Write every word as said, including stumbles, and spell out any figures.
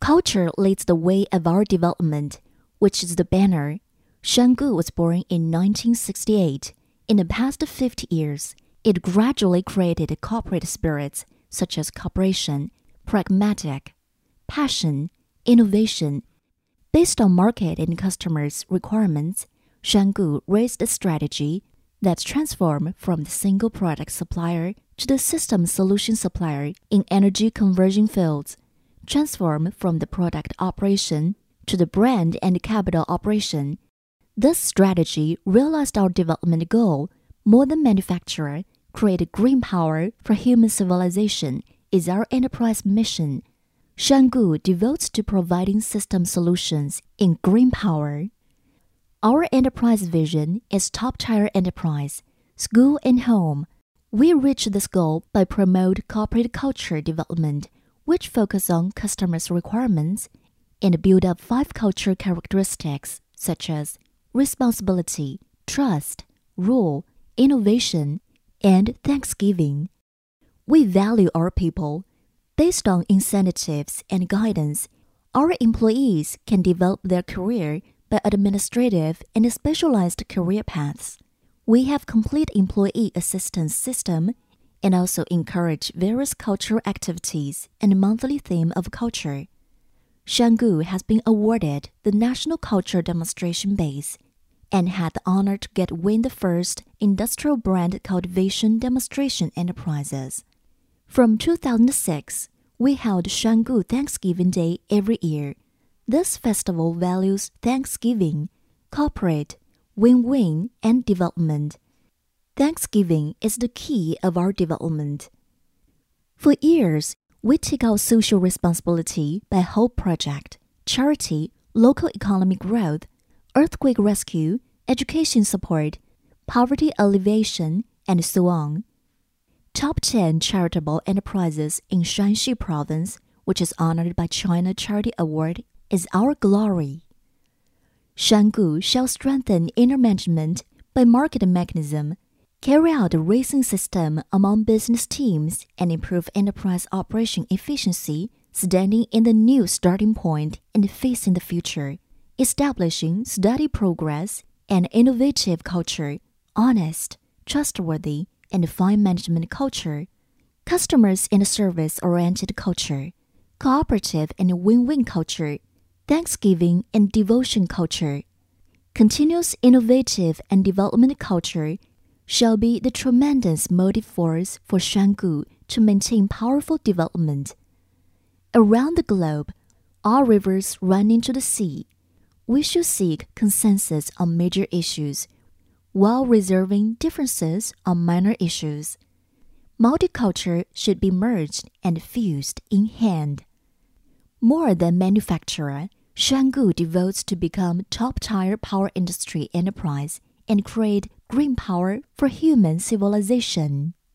Culture leads the way of our development, which is the banner. Shangu was born in nineteen sixty-eight. In the past fifty years, it gradually created corporate spirits such as cooperation, pragmatic, passion, innovation. Based on market and customers' requirements, Shangu raised a strategy that's transformed from the single product supplier to the system solution supplier in energy conversion fields, transformed from the product operation to the brand and capital operation. This strategy realized our development goal, more than manufacture, create green power for human civilization is our enterprise mission. Shangu devotes to providing system solutions in green power. Our enterprise vision is top-tier enterprise, school and home. We reach this goal by promote corporate culture development, which focus on customers' requirements, and build up five culture characteristics such as responsibility, trust, rule, innovation, and thanksgiving. We value our people. Based on incentives and guidance, our employees can develop their career by administrative and specialized career paths. We have complete employee assistance system and also encourage various cultural activities and monthly theme of culture. Shangu has been awarded the National Culture Demonstration Base and had the honor to get win the first Industrial Brand Cultivation Demonstration Enterprises. From two thousand six, we held Shangu Thanksgiving Day every year. This festival values Thanksgiving, corporate, win-win, and development. Thanksgiving is the key of our development. For years, we take our social responsibility by Hope Project, charity, local economic growth, earthquake rescue, education support, poverty alleviation, and so on. Top ten charitable enterprises in Shanxi Province, which is honored by China Charity Award, is our glory. Shangu shall strengthen inner management by market mechanism, carry out a racing system among business teams, and improve enterprise operation efficiency, standing in the new starting point and facing the future, establishing steady progress and innovative culture, honest, trustworthy, and fine management culture, customers and service-oriented culture, cooperative and win-win culture, Thanksgiving and devotion culture, continuous innovative and development culture shall be the tremendous motive force for Shangu to maintain powerful development. Around the globe, all rivers run into the sea. We should seek consensus on major issues, while reserving differences on minor issues. Multiculture should be merged and fused in hand. More than manufacturer, Shangu devotes to become top-tier power industry enterprise and create green power for human civilization.